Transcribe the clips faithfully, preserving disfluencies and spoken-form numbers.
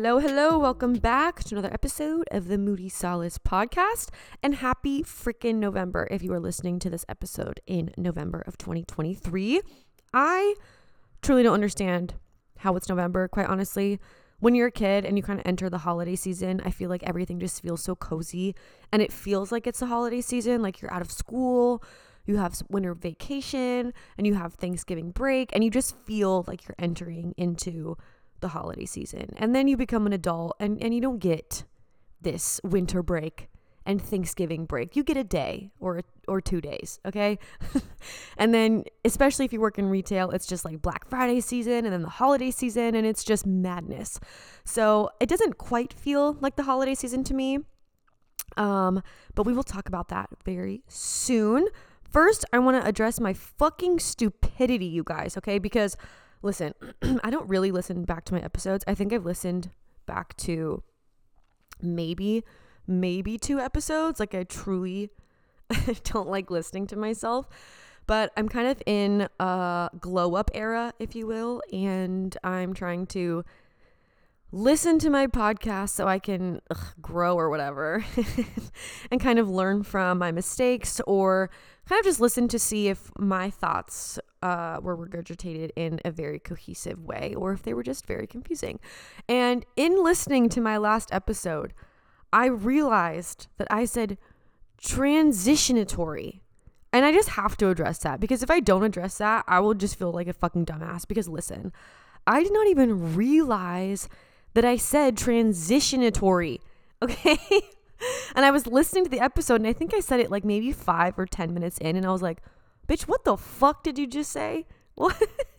Hello, hello. Welcome back to another episode of the Moody Solace podcast. And happy freaking November if you are listening to this episode in November of twenty twenty-three. I truly don't understand how it's November, quite honestly. When you're a kid and you kind of enter the holiday season, I feel like everything just feels so cozy. And it feels like it's the holiday season, like you're out of school, you have winter vacation, and you have Thanksgiving break, and you just feel like you're entering into the holiday season. And then you become an adult and, and you don't get this winter break and Thanksgiving break. You get a day or or two days, okay? And then especially if you work in retail, it's just like Black Friday season and then the holiday season, and it's just madness. So it doesn't quite feel like the holiday season to me. Um, but we will talk about that very soon. First, I want to address my fucking stupidity, you guys, okay? Because listen, I don't really listen back to my episodes. I think I've listened back to maybe, maybe two episodes. Like I truly don't like listening to myself, but I'm kind of in a glow up era, if you will. And I'm trying to listen to my podcast so I can ugh, grow or whatever and kind of learn from my mistakes, or kind of just listen to see if my thoughts uh, were regurgitated in a very cohesive way or if they were just very confusing. And in listening to my last episode, I realized that I said transitionatory. And I just have to address that, because if I don't address that, I will just feel like a fucking dumbass. Because listen, I did not even realize that I said transitionatory, okay? And I was listening to the episode, and I think I said it like maybe five or ten minutes in, and I was like, bitch, what the fuck did you just say? What?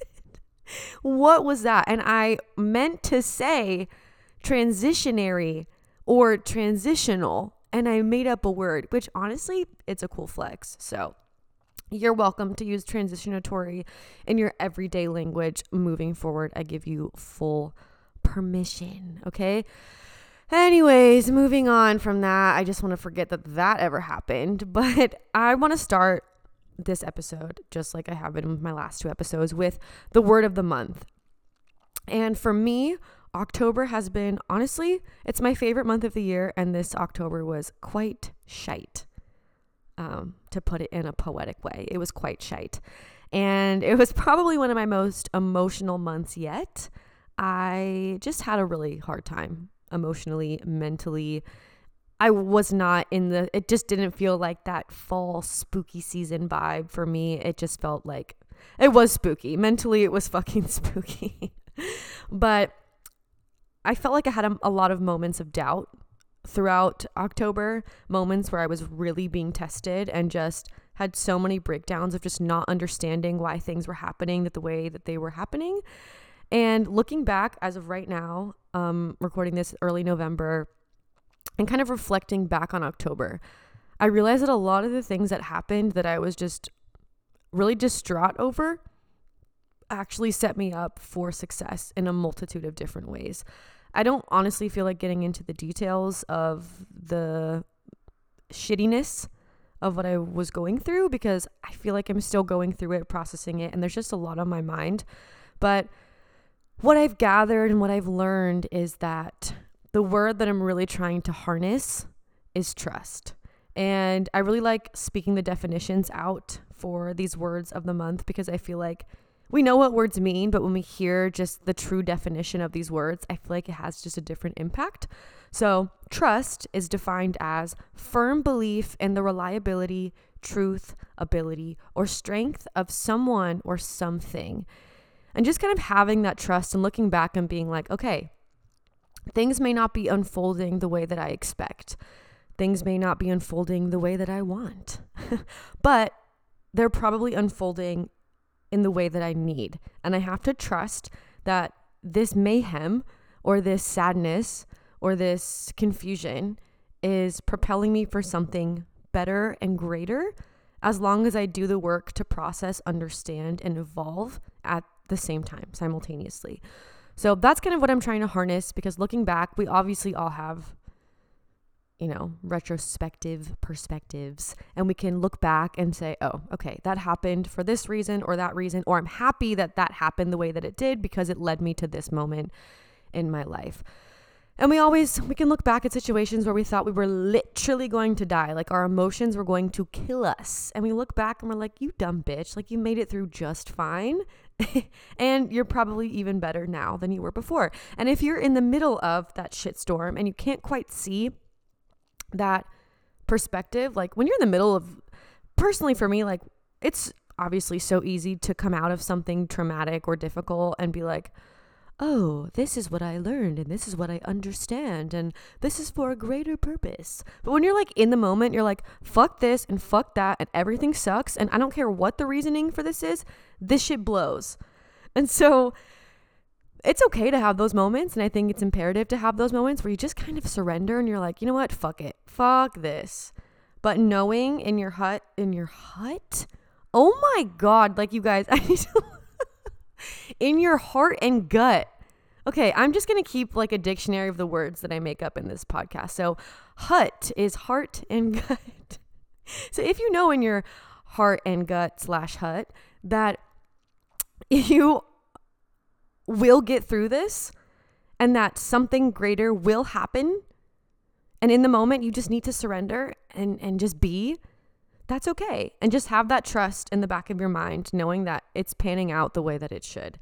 What was that? And I meant to say transitionary or transitional, and I made up a word, which honestly, it's a cool flex. So you're welcome to use transitionatory in your everyday language moving forward. I give you full permission, okay? Anyways, moving on from that, I just want to forget that that ever happened, but I want to start this episode, just like I have been with my last two episodes, with the word of the month. And for me, October has been, honestly, it's my favorite month of the year, and this October was quite shite, um, to put it in a poetic way. It was quite shite, and it was probably one of my most emotional months yet. I just had a really hard time emotionally, mentally. I was not in the, it just didn't feel like that fall spooky season vibe for me. It just felt like it was spooky. Mentally, it was fucking spooky. But I felt like I had a, a lot of moments of doubt throughout October, moments where I was really being tested and just had so many breakdowns of just not understanding why things were happening the way that they were happening. And looking back as of right now, um, recording this early November and kind of reflecting back on October, I realized that a lot of the things that happened that I was just really distraught over actually set me up for success in a multitude of different ways. I don't honestly feel like getting into the details of the shittiness of what I was going through, because I feel like I'm still going through it, processing it, and there's just a lot on my mind. But what I've gathered and what I've learned is that the word that I'm really trying to harness is trust. And I really like speaking the definitions out for these words of the month, because I feel like we know what words mean, but when we hear just the true definition of these words, I feel like it has just a different impact. So trust is defined as firm belief in the reliability, truth, ability, or strength of someone or something. And just kind of having that trust and looking back and being like, okay, things may not be unfolding the way that I expect. Things may not be unfolding the way that I want, but they're probably unfolding in the way that I need. And I have to trust that this mayhem or this sadness or this confusion is propelling me for something better and greater, as long as I do the work to process, understand, and evolve at the same time, simultaneously. So that's kind of what I'm trying to harness, because looking back, we obviously all have, you know, retrospective perspectives, and we can look back and say, oh, okay, that happened for this reason or that reason, or I'm happy that that happened the way that it did because it led me to this moment in my life. And we always, we can look back at situations where we thought we were literally going to die. Like our emotions were going to kill us. And we look back and we're like, you dumb bitch. Like you made it through just fine. And you're probably even better now than you were before. And if you're in the middle of that shitstorm and you can't quite see that perspective, like when you're in the middle of, personally for me, like it's obviously so easy to come out of something traumatic or difficult and be like, oh, this is what I learned and this is what I understand and this is for a greater purpose. But when you're like in the moment, you're like, fuck this and fuck that and everything sucks and I don't care what the reasoning for this is, this shit blows. And so it's okay to have those moments, and I think it's imperative to have those moments where you just kind of surrender and you're like, you know what, fuck it, fuck this. But knowing in your hut, in your hut, oh my God, like you guys, I need to in your heart and gut. Okay, I'm just going to keep like a dictionary of the words that I make up in this podcast. So hut is heart and gut. So if you know in your heart and gut slash hut that you will get through this and that something greater will happen, and in the moment you just need to surrender and, and just be, that's okay. And just have that trust in the back of your mind, knowing that it's panning out the way that it should.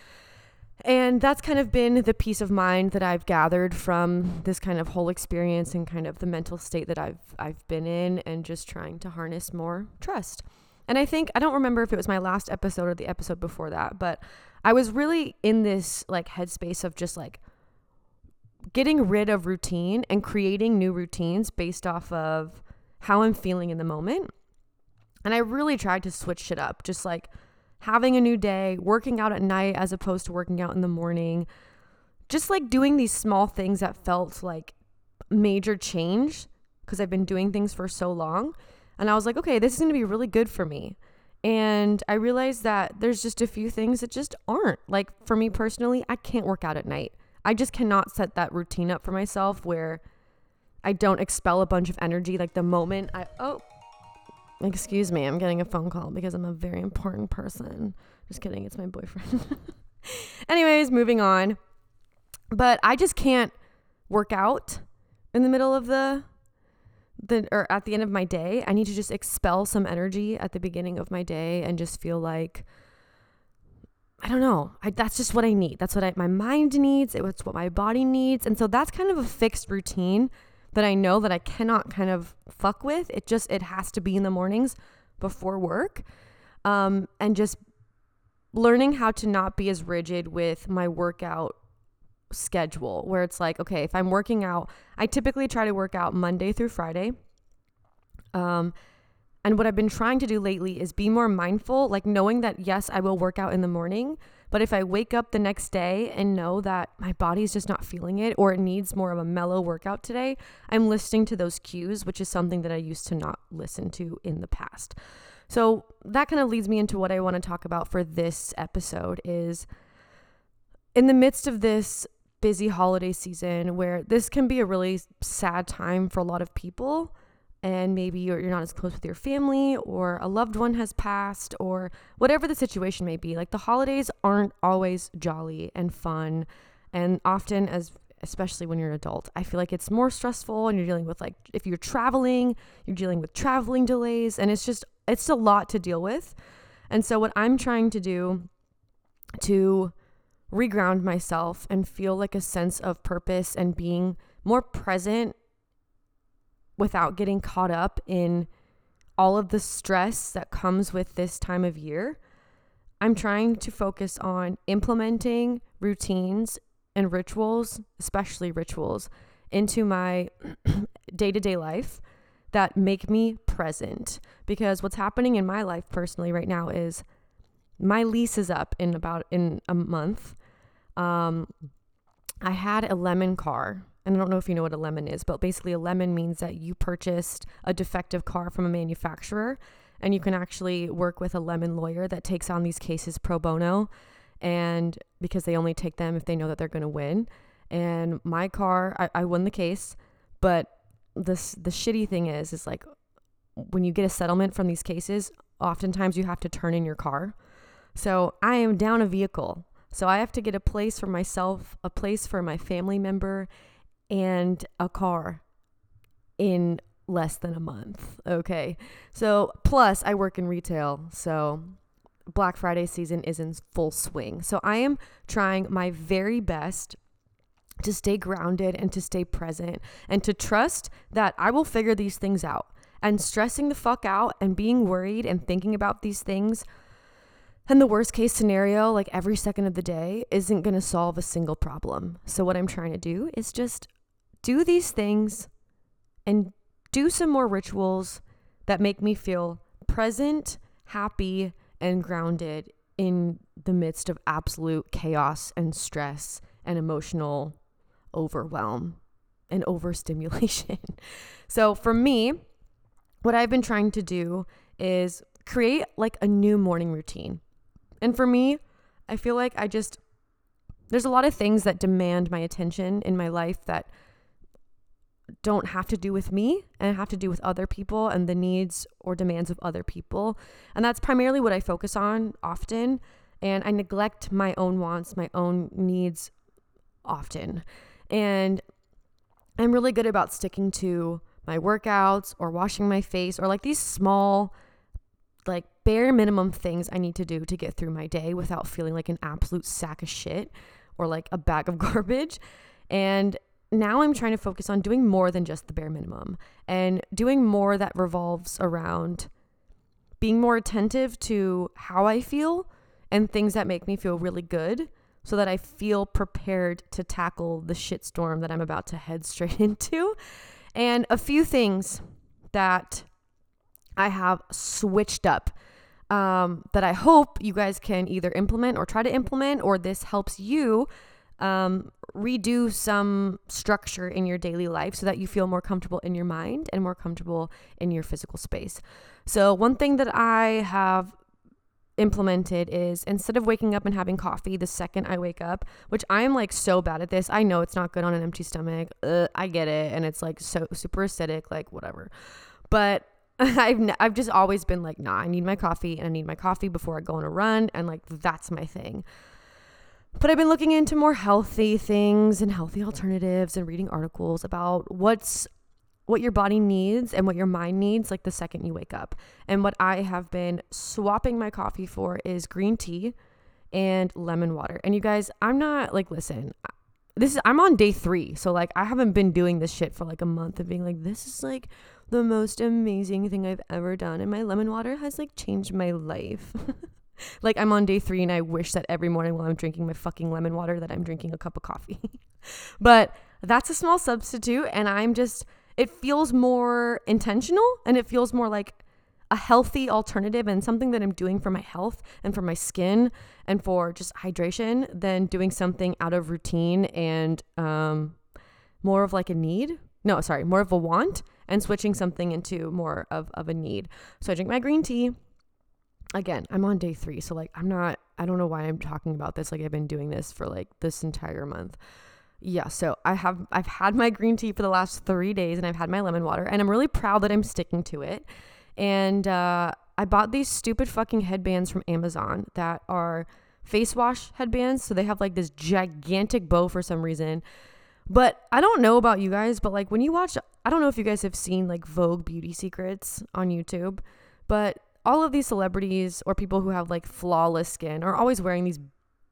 And that's kind of been the peace of mind that I've gathered from this kind of whole experience and kind of the mental state that I've I've been in, and just trying to harness more trust. And I think, I don't remember if it was my last episode or the episode before that, but I was really in this like headspace of just like getting rid of routine and creating new routines based off of how I'm feeling in the moment. And I really tried to switch shit up, just like having a new day, working out at night as opposed to working out in the morning, just like doing these small things that felt like major change because I've been doing things for so long. And I was like, okay, this is going to be really good for me. And I realized that there's just a few things that just aren't. Like for me personally, I can't work out at night. I just cannot set that routine up for myself where I don't expel a bunch of energy like the moment I, oh, excuse me, I'm getting a phone call because I'm a very important person. Just kidding, it's my boyfriend. Anyways, moving on. But I just can't work out in the middle of the, the or at the end of my day. I need to just expel some energy at the beginning of my day and just feel like, I don't know, I, that's just what I need. That's what I, my mind needs. It's what my body needs. And so that's kind of a fixed routine that I know that I cannot kind of fuck with. It just, it has to be in the mornings before work. Um, and just learning how to not be as rigid with my workout schedule, where it's like, okay, if I'm working out, I typically try to work out Monday through Friday. Um, and what I've been trying to do lately is be more mindful, like knowing that, yes, I will work out in the morning, but if I wake up the next day and know that my body's just not feeling it, or it needs more of a mellow workout today, I'm listening to those cues, which is something that I used to not listen to in the past. So that kind of leads me into what I want to talk about for this episode is, in the midst of this busy holiday season, where this can be a really sad time for a lot of people, and maybe you're, you're not as close with your family, or a loved one has passed, or whatever the situation may be. Like the holidays aren't always jolly and fun. And often, as especially when you're an adult, I feel like it's more stressful, and you're dealing with, like, if you're traveling, you're dealing with traveling delays, and it's just, it's a lot to deal with. And so what I'm trying to do to reground myself and feel like a sense of purpose and being more present without getting caught up in all of the stress that comes with this time of year, I'm trying to focus on implementing routines and rituals, especially rituals, into my day-to-day life that make me present. Because what's happening in my life personally right now is my lease is up in about in a month. Um, I had a lemon car. And I don't know if you know what a lemon is, but basically a lemon means that you purchased a defective car from a manufacturer, and you can actually work with a lemon lawyer that takes on these cases pro bono, and because they only take them if they know that they're going to win. And my car, I, I won the case, but this the shitty thing is, is like when you get a settlement from these cases, oftentimes you have to turn in your car. So I am down a vehicle. So I have to get a place for myself, a place for my family member, and a car in less than a month. Okay. So plus I work in retail. So Black Friday season is in full swing. So I am trying my very best to stay grounded and to stay present and to trust that I will figure these things out. And stressing the fuck out and being worried and thinking about these things and the worst case scenario, like every second of the day, isn't going to solve a single problem. So what I'm trying to do is just do these things and do some more rituals that make me feel present, happy, and grounded in the midst of absolute chaos and stress and emotional overwhelm and overstimulation. So for me, what I've been trying to do is create like a new morning routine. And for me, I feel like I just, there's a lot of things that demand my attention in my life that don't have to do with me and have to do with other people and the needs or demands of other people. And that's primarily what I focus on often. And I neglect my own wants, my own needs often. And I'm really good about sticking to my workouts or washing my face or like these small, like bare minimum things I need to do to get through my day without feeling like an absolute sack of shit or like a bag of garbage. And now I'm trying to focus on doing more than just the bare minimum and doing more that revolves around being more attentive to how I feel and things that make me feel really good so that I feel prepared to tackle the shitstorm that I'm about to head straight into. And a few things that I have switched up um, that I hope you guys can either implement or try to implement, or this helps you um, redo some structure in your daily life so that you feel more comfortable in your mind and more comfortable in your physical space. So one thing that I have implemented is instead of waking up and having coffee the second I wake up, which I am like so bad at this. I know it's not good on an empty stomach. Uh, I get it. And it's like so super acidic, like whatever. But I've, n- I've just always been like, nah, I need my coffee and I need my coffee before I go on a run. And like, that's my thing. But I've been looking into more healthy things and healthy alternatives and reading articles about what's what your body needs and what your mind needs like the second you wake up. And what I have been swapping my coffee for is green tea and lemon water. And you guys, I'm not like, listen, this is, I'm on day three. So like, I haven't been doing this shit for like a month and being like, this is like the most amazing thing I've ever done. And my lemon water has like changed my life. Like I'm on day three and I wish that every morning while I'm drinking my fucking lemon water that I'm drinking a cup of coffee. But that's a small substitute. And I'm just, it feels more intentional and it feels more like a healthy alternative and something that I'm doing for my health and for my skin and for just hydration than doing something out of routine and um, more of like a need. No, sorry, more of a want and switching something into more of, of a need. So I drink my green tea. Again, I'm on day three. So like, I'm not, I don't know why I'm talking about this. Like I've been doing this for like this entire month. Yeah, so I have, I've had my green tea for the last three days and I've had my lemon water and I'm really proud that I'm sticking to it. And uh, I bought these stupid fucking headbands from Amazon that are face wash headbands. So they have like this gigantic bow for some reason. But I don't know about you guys, but like when you watch, I don't know if you guys have seen like Vogue Beauty Secrets on YouTube, but all of these celebrities or people who have like flawless skin are always wearing these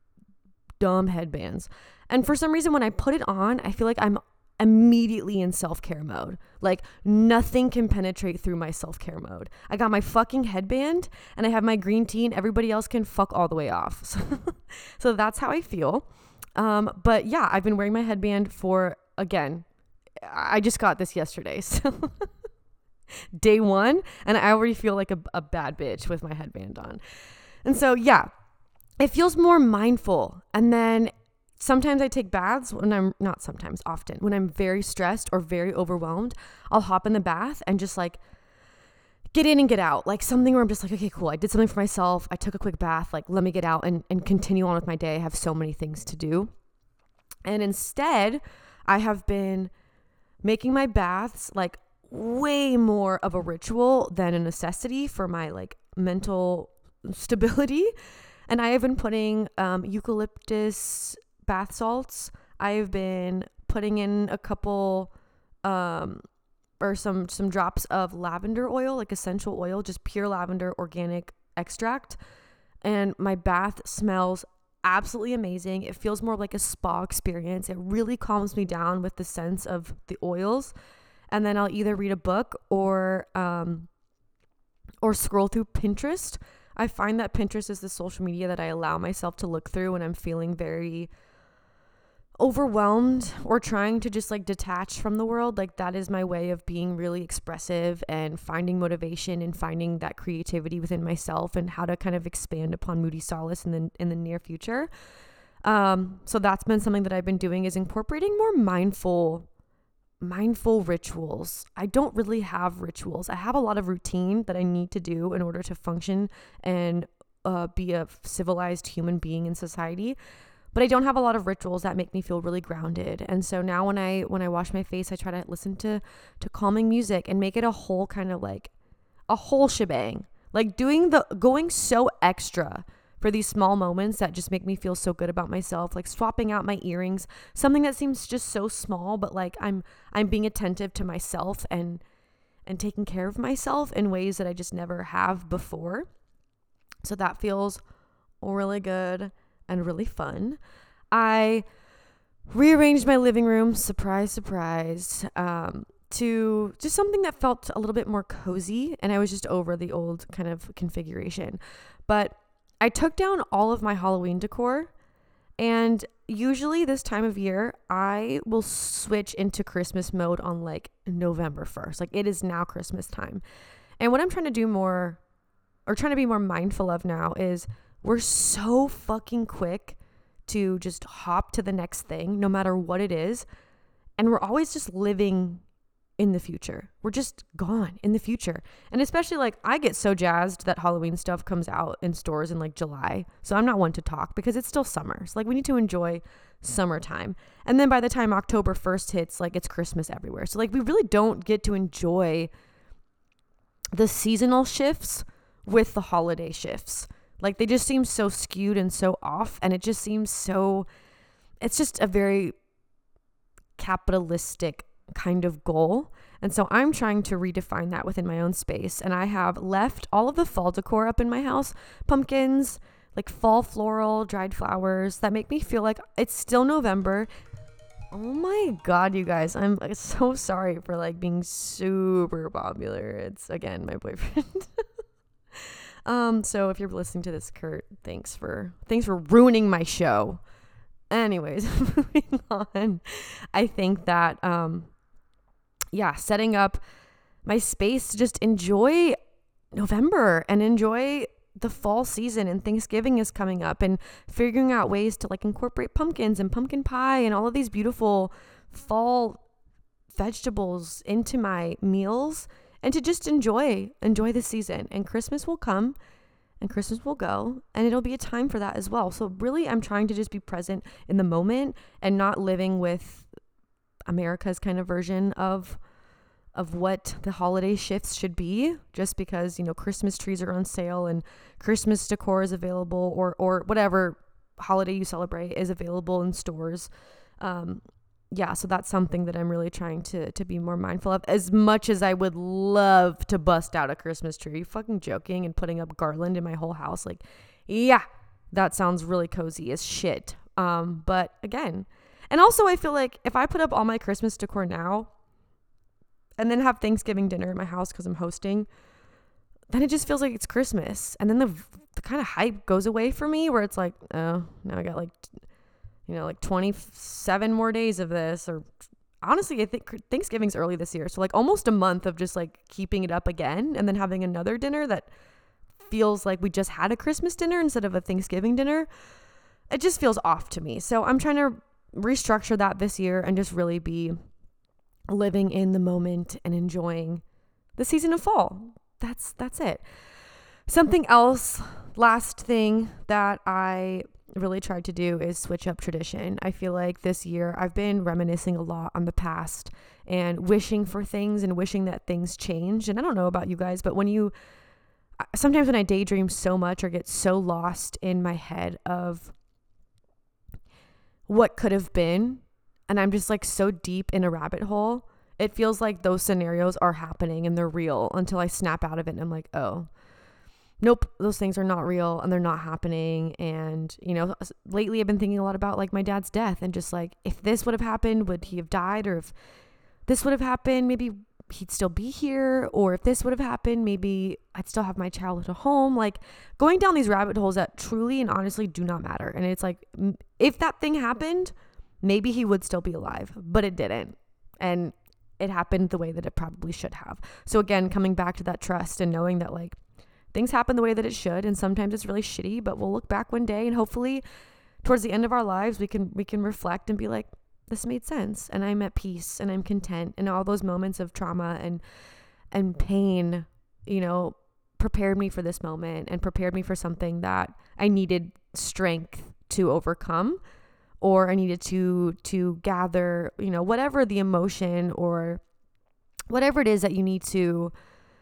dumb headbands. And for some reason, when I put it on, I feel like I'm immediately in self-care mode. Like nothing can penetrate through my self-care mode. I got my fucking headband and I have my green tea and everybody else can fuck all the way off. So, so that's how I feel. Um, but yeah, I've been wearing my headband for, again, I just got this yesterday. So day one and I already feel like a, a bad bitch with my headband on. And so, yeah, it feels more mindful. And then sometimes I take baths when I'm not sometimes often when I'm very stressed or very overwhelmed. I'll hop in the bath and just like get in and get out, like something where I'm just like, okay, cool. I did something for myself. I took a quick bath. Like, let me get out and, and continue on with my day. I have so many things to do. And instead I have been making my baths like way more of a ritual than a necessity for my like mental stability. And I have been putting um, eucalyptus bath salts. I have been putting in a couple um or some some drops of lavender oil, like essential oil, just pure lavender organic extract. And my bath smells absolutely amazing. It feels more like a spa experience. It really calms me down with the sense of the oils. And then I'll either read a book or um or scroll through Pinterest. I find that Pinterest is the social media that I allow myself to look through when I'm feeling very overwhelmed or trying to just like detach from the world. Like that is my way of being really expressive and finding motivation and finding that creativity within myself and how to kind of expand upon Moody Solace in the in the near future. Um, so that's been something that I've been doing, is incorporating more mindful mindful rituals. I don't really have rituals. I have a lot of routine that I need to do in order to function and uh, be a civilized human being in society. But I don't have a lot of rituals that make me feel really grounded. And so now when I when I wash my face, I try to listen to to calming music and make it a whole kind of like a whole shebang. Like doing the going so extra for these small moments that just make me feel so good about myself, like swapping out my earrings, something that seems just so small, but like I'm I'm being attentive to myself and and taking care of myself in ways that I just never have before. So that feels really good and really fun. I rearranged my living room, surprise, surprise, um, to just something that felt a little bit more cozy, and I was just over the old kind of configuration. But I took down all of my Halloween decor, and usually this time of year, I will switch into Christmas mode on like November first. Like it is now Christmas time. And what I'm trying to do more, or trying to be more mindful of now, is we're so fucking quick to just hop to the next thing, no matter what it is. And we're always just living in the future. We're just gone in the future. And especially like I get so jazzed that Halloween stuff comes out in stores in like July. So I'm not one to talk because it's still summer. So like we need to enjoy summertime. And then by the time October first hits, like it's Christmas everywhere. So like we really don't get to enjoy the seasonal shifts with the holiday shifts. Like they just seem so skewed and so off, and it just seems so, it's just a very capitalistic kind of goal. And so I'm trying to redefine that within my own space. And I have left all of the fall decor up in my house, pumpkins, like fall floral, dried flowers that make me feel like it's still November. Oh my God, you guys, I'm like, so sorry for like being super popular. It's again, my boyfriend. Um, so if you're listening to this, Kurt, thanks for thanks for ruining my show. Anyways, moving on. I think that um yeah, setting up my space to just enjoy November and enjoy the fall season, and Thanksgiving is coming up, and figuring out ways to like incorporate pumpkins and pumpkin pie and all of these beautiful fall vegetables into my meals. And to just enjoy, enjoy the season. And Christmas will come and Christmas will go, and it'll be a time for that as well. So really, I'm trying to just be present in the moment and not living with America's kind of version of of what the holiday shifts should be, just because, you know, Christmas trees are on sale and Christmas decor is available, or or whatever holiday you celebrate is available in stores. Um, Yeah, so that's something that I'm really trying to to be more mindful of. As much as I would love to bust out a Christmas tree, are you fucking joking, and putting up garland in my whole house, like, yeah, that sounds really cozy as shit. Um, but again, and also I feel like if I put up all my Christmas decor now, and then have Thanksgiving dinner at my house because I'm hosting, then it just feels like it's Christmas, and then the the kind of hype goes away for me, where it's like, oh, now I got like. you know, like twenty-seven more days of this, or honestly, I think Thanksgiving's early this year. So like almost a month of just like keeping it up again, and then having another dinner that feels like we just had a Christmas dinner instead of a Thanksgiving dinner. It just feels off to me. So I'm trying to restructure that this year and just really be living in the moment and enjoying the season of fall. That's, that's it. Something else, last thing that I really tried to do is switch up tradition. I feel like this year I've been reminiscing a lot on the past and wishing for things and wishing that things changed. And I don't know about you guys, but when you, sometimes when I daydream so much or get so lost in my head of what could have been, and I'm just like so deep in a rabbit hole. It feels like those scenarios are happening and they're real until I snap out of it and I'm like, oh, nope, those things are not real and they're not happening. And, you know, lately I've been thinking a lot about like my dad's death and just like, if this would have happened, would he have died? Or if this would have happened, maybe he'd still be here. Or if this would have happened, maybe I'd still have my childhood at home. Like going down these rabbit holes that truly and honestly do not matter. And it's like, if that thing happened, maybe he would still be alive, but it didn't. And it happened the way that it probably should have. So again, coming back to that trust and knowing that like things happen the way that it should. And sometimes it's really shitty, but we'll look back one day and hopefully towards the end of our lives, we can, we can reflect and be like, this made sense. And I'm at peace and I'm content. And all those moments of trauma and, and pain, you know, prepared me for this moment and prepared me for something that I needed strength to overcome, or I needed to, to gather, you know, whatever the emotion or whatever it is that you need to,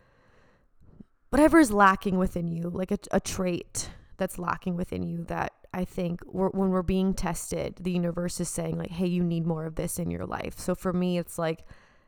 whatever is lacking within you, like a, a trait that's lacking within you that I think we're, when we're being tested, the universe is saying like, hey, you need more of this in your life. So for me, it's like,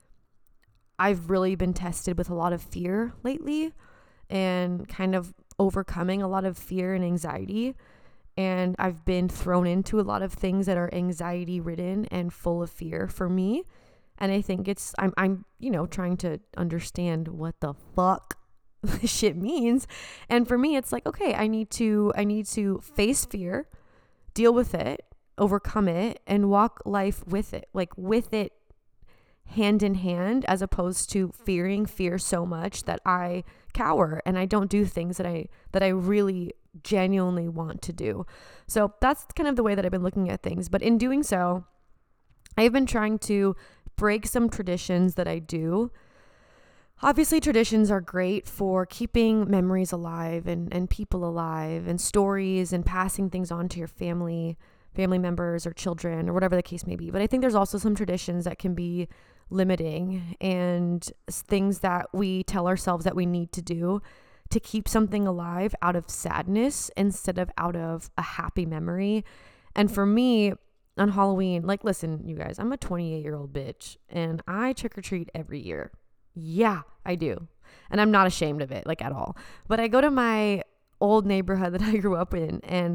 I've really been tested with a lot of fear lately and kind of overcoming a lot of fear and anxiety. And I've been thrown into a lot of things that are anxiety ridden and full of fear for me. And I think it's, I'm, I'm, you know, trying to understand what the fuck this shit means. And for me, it's like, okay, I need to, I need to face fear, deal with it, overcome it, and walk life with it, like with it hand in hand, as opposed to fearing fear so much that I cower and I don't do things that I, that I really genuinely want to do. So that's kind of the way that I've been looking at things. But in doing so, I've been trying to break some traditions that I do. Obviously, traditions are great for keeping memories alive and, and people alive and stories and passing things on to your family, family members or children or whatever the case may be. But I think there's also some traditions that can be limiting and things that we tell ourselves that we need to do to keep something alive out of sadness instead of out of a happy memory. And for me, on Halloween, like, listen, you guys, I'm a twenty-eight year old bitch and I trick or treat every year. Yeah, I do. And I'm not ashamed of it, like at all. But I go to my old neighborhood that I grew up in and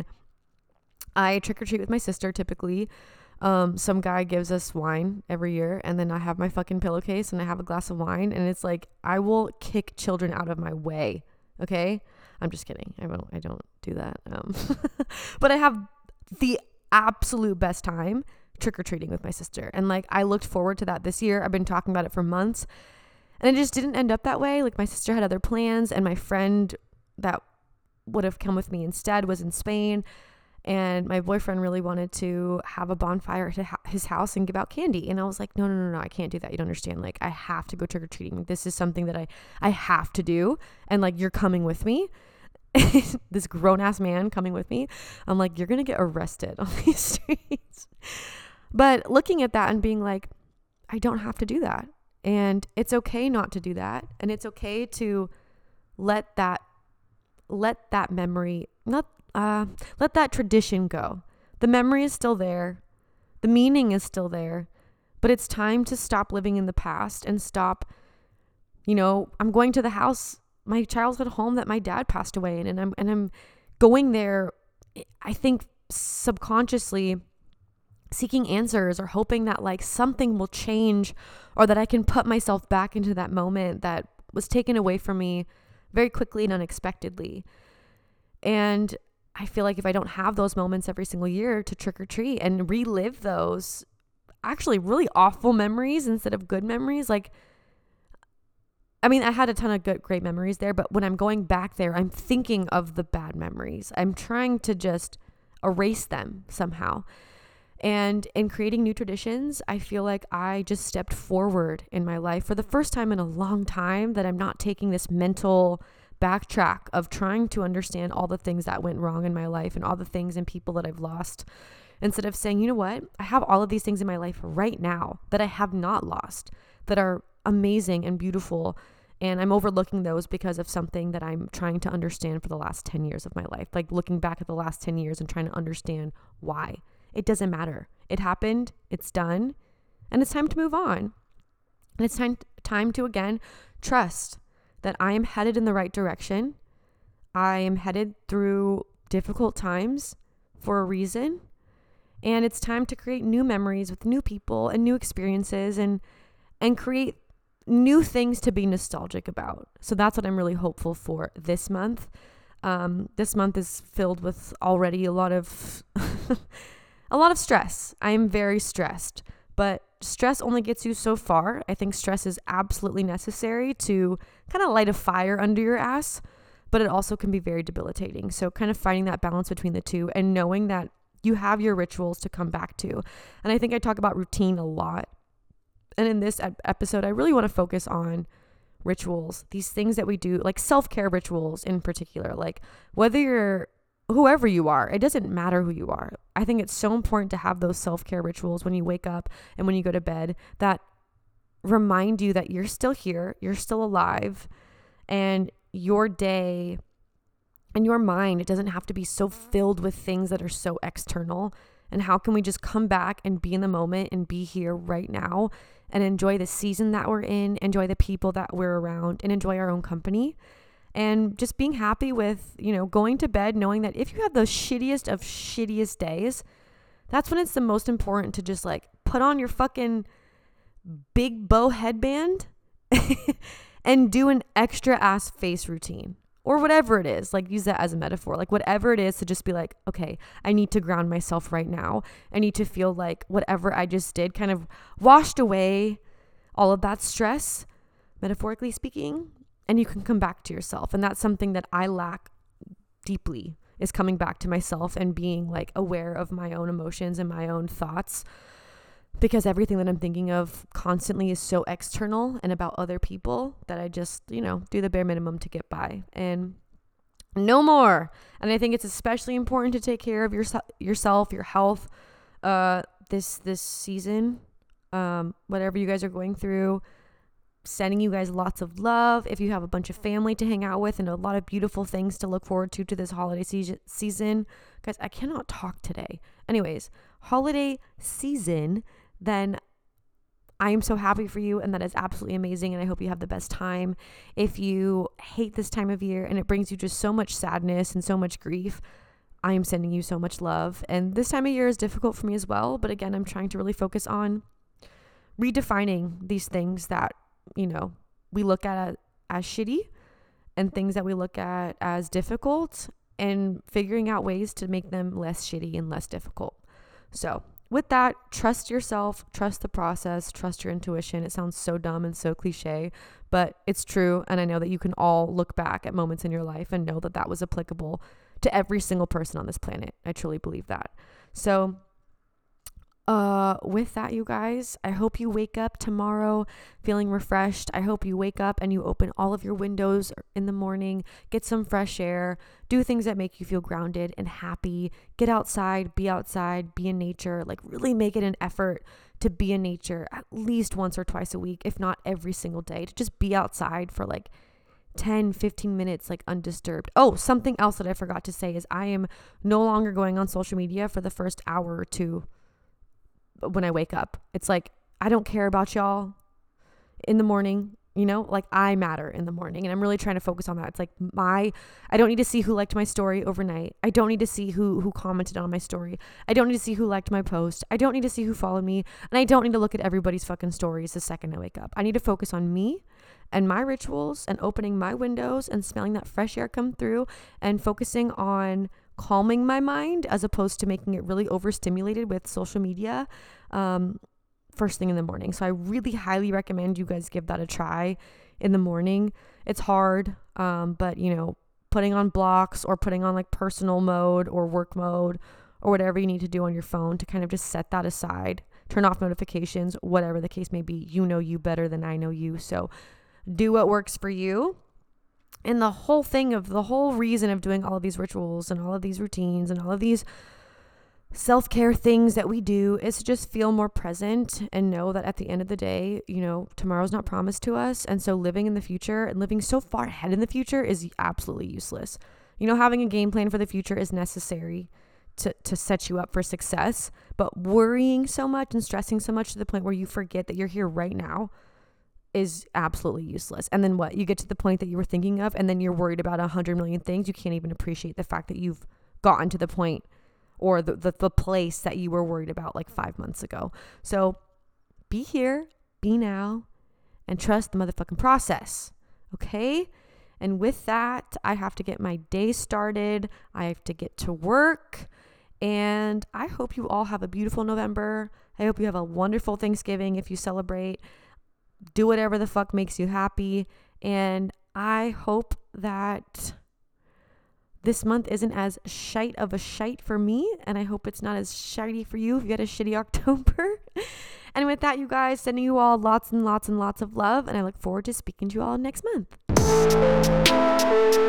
I trick or treat with my sister typically. Um, some guy gives us wine every year and then I have my fucking pillowcase and I have a glass of wine and it's like, I will kick children out of my way. Okay. I'm just kidding. I don't, I don't do that. Um, but I have the absolute best time trick-or-treating with my sister. And like, I looked forward to that this year. I've been talking about it for months and it just didn't end up that way. Like my sister had other plans and my friend that would have come with me instead was in Spain. And my boyfriend really wanted to have a bonfire at his house and give out candy. And I was like, no, no, no, no, I can't do that. You don't understand. Like, I have to go trick-or-treating. This is something that I, I have to do. And like, you're coming with me. This grown-ass man coming with me. I'm like, you're going to get arrested on these streets. But looking at that and being like, I don't have to do that. And it's okay not to do that. And it's okay to let that, let that memory, not Uh, let that tradition go. The memory is still there. The meaning is still there, but it's time to stop living in the past and stop, you know, I'm going to the house, my childhood home that my dad passed away in, and I'm, and I'm going there, I think subconsciously seeking answers or hoping that like something will change or that I can put myself back into that moment that was taken away from me very quickly and unexpectedly. And I feel like if I don't have those moments every single year to trick or treat and relive those actually really awful memories instead of good memories, like, I mean, I had a ton of good, great memories there, but when I'm going back there, I'm thinking of the bad memories. I'm trying to just erase them somehow. And in creating new traditions, I feel like I just stepped forward in my life for the first time in a long time, that I'm not taking this mental backtrack of trying to understand all the things that went wrong in my life and all the things and people that I've lost, instead of saying, you know what, I have all of these things in my life right now that I have not lost, that are amazing and beautiful. And I'm overlooking those because of something that I'm trying to understand for the last ten years of my life. Like looking back at the last ten years and trying to understand why It doesn't matter. It happened. It's done. And it's time to move on. And it's time, time to, again, trust that I am headed in the right direction. I am headed through difficult times for a reason. And it's time to create new memories with new people and new experiences and and create new things to be nostalgic about. So that's what I'm really hopeful for this month. Um, this month is filled with already a lot of a lot of stress. I am very stressed, but stress only gets you so far. I think stress is absolutely necessary to kind of light a fire under your ass, but it also can be very debilitating. So kind of finding that balance between the two and knowing that you have your rituals to come back to. And I think I talk about routine a lot. And in this episode, I really want to focus on rituals, these things that we do, like self-care rituals in particular, like whether you're whoever you are, it doesn't matter who you are. I think it's so important to have those self-care rituals when you wake up and when you go to bed that remind you that you're still here, you're still alive, and your day and your mind, it doesn't have to be so filled with things that are so external. And how can we just come back and be in the moment and be here right now and enjoy the season that we're in, enjoy the people that we're around, and enjoy our own company. And just being happy with, you know, going to bed knowing that if you have the shittiest of shittiest days, that's when it's the most important to just like put on your fucking big bow headband and do an extra ass face routine. Or whatever it is, like use that as a metaphor, like whatever it is to just be like, okay, I need to ground myself right now. I need to feel like whatever I just did kind of washed away all of that stress, metaphorically speaking, and you can come back to yourself. And that's something that I lack deeply, is coming back to myself and being like aware of my own emotions and my own thoughts, because everything that I'm thinking of constantly is so external and about other people that I just, you know, do the bare minimum to get by and no more. And I think it's especially important to take care of your, yourself, your health, uh, this, this season, um, whatever you guys are going through, sending you guys lots of love. If you have a bunch of family to hang out with and a lot of beautiful things to look forward to, to this holiday se- season, guys, I cannot talk today. Anyways, holiday season, then I am so happy for you, and that is absolutely amazing, and I hope you have the best time. If you hate this time of year and it brings you just so much sadness and so much grief, I am sending you so much love. And this time of year is difficult for me as well, but again, I'm trying to really focus on redefining these things that, you know, we look at as, as shitty and things that we look at as difficult, and figuring out ways to make them less shitty and less difficult. So with that, trust yourself, trust the process, trust your intuition. It sounds so dumb and so cliche, but it's true. And I know that you can all look back at moments in your life and know that that was applicable to every single person on this planet. I truly believe that. So Uh, with that, you guys, I hope you wake up tomorrow feeling refreshed. I hope you wake up and you open all of your windows in the morning, get some fresh air, do things that make you feel grounded and happy, get outside, be outside, be in nature, like really make it an effort to be in nature at least once or twice a week, if not every single day, to just be outside for like ten, fifteen minutes, like undisturbed. Oh, something else that I forgot to say is I am no longer going on social media for the first hour or two when I wake up. It's like, I don't care about y'all in the morning, you know, like I matter in the morning. And I'm really trying to focus on that. It's like my, I don't need to see who liked my story overnight. I don't need to see who, who commented on my story. I don't need to see who liked my post. I don't need to see who followed me. And I don't need to look at everybody's fucking stories the second I wake up. I need to focus on me and my rituals and opening my windows and smelling that fresh air come through and focusing on calming my mind as opposed to making it really overstimulated with social media um, first thing in the morning. So I really highly recommend you guys give that a try in the morning. It's hard, um, but you know, putting on blocks or putting on like personal mode or work mode or whatever you need to do on your phone to kind of just set that aside, turn off notifications, whatever the case may be. You know you better than I know you. So do what works for you. And the whole thing of the whole reason of doing all of these rituals and all of these routines and all of these self-care things that we do is to just feel more present and know that at the end of the day, you know, tomorrow's not promised to us. And so living in the future and living so far ahead in the future is absolutely useless. You know, having a game plan for the future is necessary to, to set you up for success. But worrying so much and stressing so much to the point where you forget that you're here right now is absolutely useless. And then what? You get to the point that you were thinking of, and then you're worried about a hundred million things. You can't even appreciate the fact that you've gotten to the point or the, the, the place that you were worried about like five months ago. So be here, be now, and trust the motherfucking process. Okay? And with that, I have to get my day started. I have to get to work. And I hope you all have a beautiful November. I hope you have a wonderful Thanksgiving if you celebrate. Do whatever the fuck makes you happy. And I hope that this month isn't as shite of a shite for me. And I hope it's not as shitey for you if you had a shitty October. And with that, you guys, sending you all lots and lots and lots of love. And I look forward to speaking to you all next month.